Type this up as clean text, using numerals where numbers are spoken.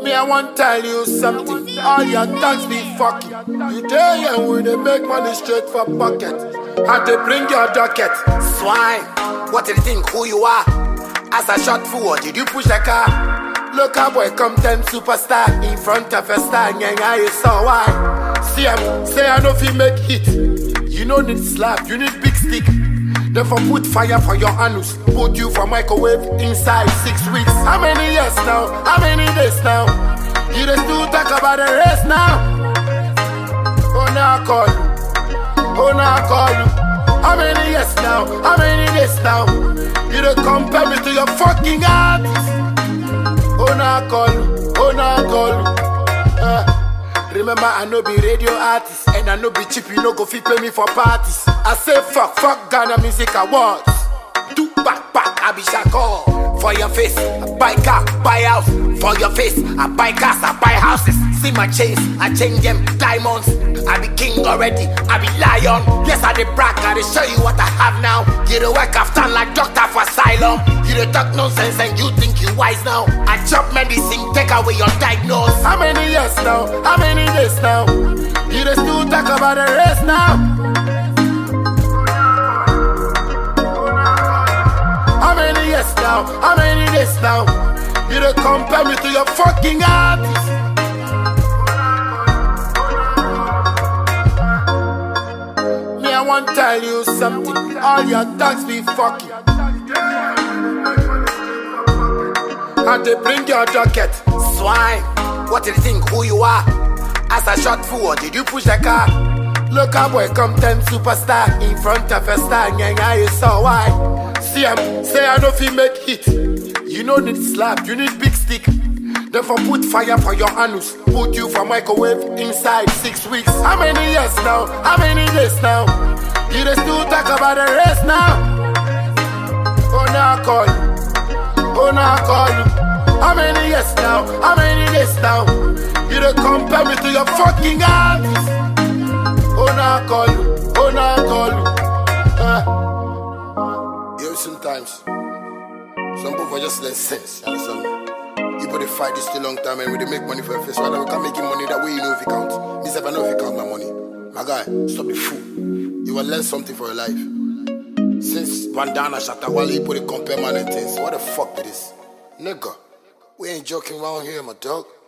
Me, I want tell you something. All your thugs be fucking. You there here when they make money straight for pocket. And they bring your docket. Swine, what do you think who you are? As I shot forward, did you push the car? Local boy come 10 superstar in front of a star. Yeah, you saw why. See him, say I know if you make hit. You don't need slap, you need big stick. Therefore put fire for your anus. Put you for microwave inside 6 weeks. How many years now? How many days now? You just do talk about the rest now. Oh now I call you. Oh now I call you. How many years now? How many days now? You don't compare me to your fucking artist. Oh now I call you. Oh now I call you. Remember, I no be radio artist, and I no be cheap, you no go fit pay me for parties. I say fuck Ghana Music Awards. Do back, I be shako. For your face, I buy car, buy house. For your face, I buy cars, I buy houses. See my chains, I change them, diamonds. I be king already, I be lion. Yes, I dey brag, I dey show you what I have now. You dey work after like doctor for asylum. You dey talk nonsense and you think you wise now. I chop medicine, take away your diagnosis. How many years now? How many days now? You dey still talk about the rest now. How many years now? How many days now? You dey compare me to your fucking artist. Me, I want tell you something. All your thugs be fucking. And they bring your docket. Swine, what do you think who you are? As I shot forward, did you push the car? Local boy come 10 superstar in front of a star. Yeah, you saw why. See him, say I know if you make hit. You don't need slap, you need big stick. Therefore put fire for your anus. Put you for microwave inside 6 weeks. How many years now? How many days now? You just still talk about the rest now. Oh now I call you. Oh now I call you. How many years now? How many days now? You don't compare me to your fucking artist. Oh now I call you. Oh now I call you. Sometimes some people just less sense. People they fight this too long time and when they make money for a face, why we can't make money that way you know if you count. Me say I know if you count my money. My guy, stop the fool. You will learn something for your life. Since Bandana Shatawale, people they compare man and things. What the fuck is this? Nigga, we ain't joking around here, my dog.